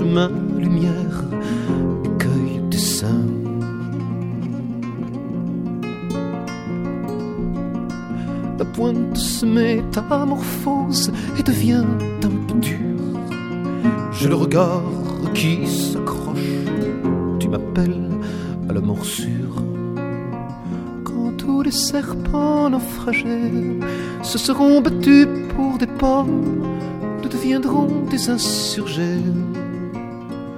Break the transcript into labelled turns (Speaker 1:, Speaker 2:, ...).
Speaker 1: chemin, lumière, cueille des seins. La pointe se métamorphose et devient un peu dure. J'ai le regard qui s'accroche, tu m'appelles à la morsure. Quand tous les serpents naufragés se seront battus pour des pommes, nous deviendrons des insurgés.